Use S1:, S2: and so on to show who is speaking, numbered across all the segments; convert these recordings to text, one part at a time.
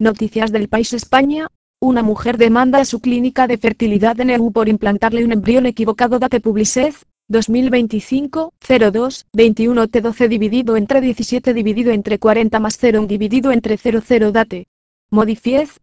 S1: Noticias del País España. Una mujer demanda a su clínica de fertilidad en EU por implantarle un embrión equivocado. Date Publicez, 2025, 02, 21 T12 dividido entre 17 dividido entre 40 más 0 dividido entre 00 Date. Modifiez,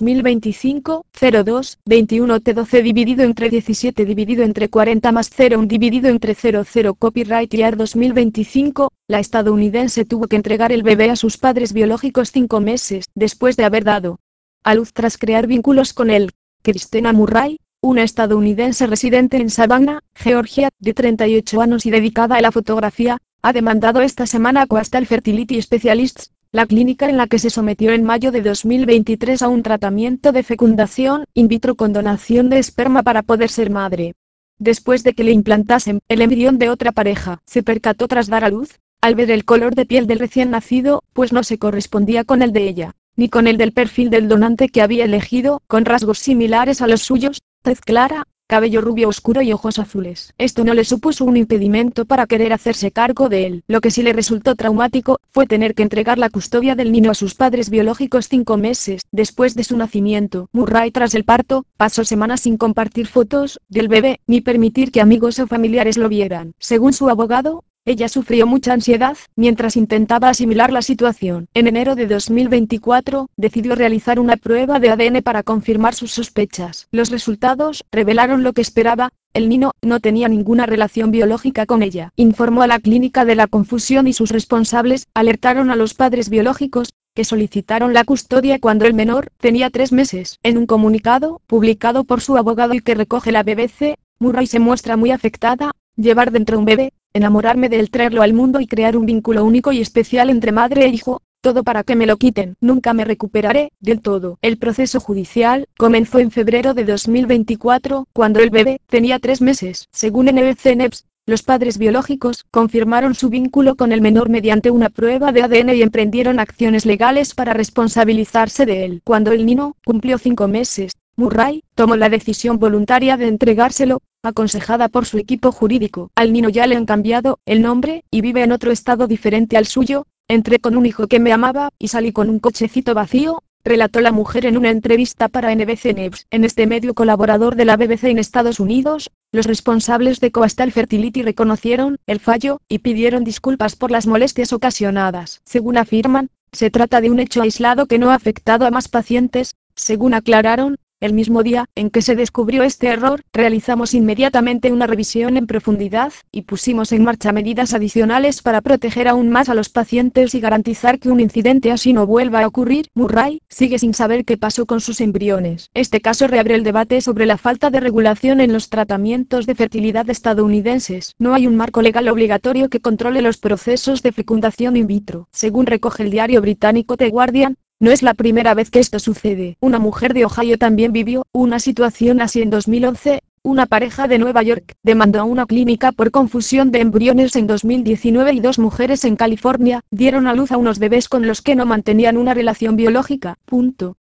S1: 2025, 02, 21 T12 dividido entre 17 dividido entre 40 más 0 dividido entre 00 Copyright Year 2025, la estadounidense tuvo que entregar el bebé a sus padres biológicos 5 meses después de haber dado a luz tras crear vínculos con él. Christina Murray, una estadounidense residente en Savannah, Georgia, de 38 años y dedicada a la fotografía, ha demandado esta semana a Coastal Fertility Specialists, la clínica en la que se sometió en mayo de 2023 a un tratamiento de fecundación in vitro con donación de esperma para poder ser madre. Después de que le implantasen el embrión de otra pareja, se percató tras dar a luz, al ver el color de piel del recién nacido, pues no se correspondía con el de ella, ni con el del perfil del donante que había elegido, con rasgos similares a los suyos, tez clara, cabello rubio oscuro y ojos azules. Esto no le supuso un impedimento para querer hacerse cargo de él. Lo que sí le resultó traumático, fue tener que entregar la custodia del niño a sus padres biológicos 5 meses después de su nacimiento. Murray, tras el parto, pasó semanas sin compartir fotos del bebé, ni permitir que amigos o familiares lo vieran. Según su abogado, ella sufrió mucha ansiedad mientras intentaba asimilar la situación. En enero de 2024, decidió realizar una prueba de ADN para confirmar sus sospechas. Los resultados revelaron lo que esperaba: el niño no tenía ninguna relación biológica con ella. Informó a la clínica de la confusión y sus responsables alertaron a los padres biológicos, que solicitaron la custodia cuando el menor tenía 3 meses. En un comunicado, publicado por su abogado y que recoge la BBC, Murray se muestra muy afectada. Llevar dentro un bebé, enamorarme de él, traerlo al mundo y crear un vínculo único y especial entre madre e hijo, todo para que me lo quiten. Nunca me recuperaré del todo. El proceso judicial comenzó en febrero de 2024, cuando el bebé tenía 3 meses. Según NBC News, los padres biológicos confirmaron su vínculo con el menor mediante una prueba de ADN y emprendieron acciones legales para responsabilizarse de él. Cuando el niño cumplió 5 meses, Murray tomó la decisión voluntaria de entregárselo, aconsejada por su equipo jurídico. Al niño ya le han cambiado el nombre, y vive en otro estado diferente al suyo. Entré con un hijo que me amaba, y salí con un cochecito vacío, relató la mujer en una entrevista para NBC News. En este medio colaborador de la BBC en Estados Unidos, los responsables de Coastal Fertility reconocieron el fallo, y pidieron disculpas por las molestias ocasionadas. Según afirman, se trata de un hecho aislado que no ha afectado a más pacientes. Según aclararon, el mismo día en que se descubrió este error, realizamos inmediatamente una revisión en profundidad, y pusimos en marcha medidas adicionales para proteger aún más a los pacientes y garantizar que un incidente así no vuelva a ocurrir. Murray sigue sin saber qué pasó con sus embriones. Este caso reabre el debate sobre la falta de regulación en los tratamientos de fertilidad estadounidenses. No hay un marco legal obligatorio que controle los procesos de fecundación in vitro. Según recoge el diario británico The Guardian, no es la primera vez que esto sucede. Una mujer de Ohio también vivió una situación así en 2011. Una pareja de Nueva York demandó a una clínica por confusión de embriones en 2019 y 2 mujeres en California dieron a luz a unos bebés con los que no mantenían una relación biológica.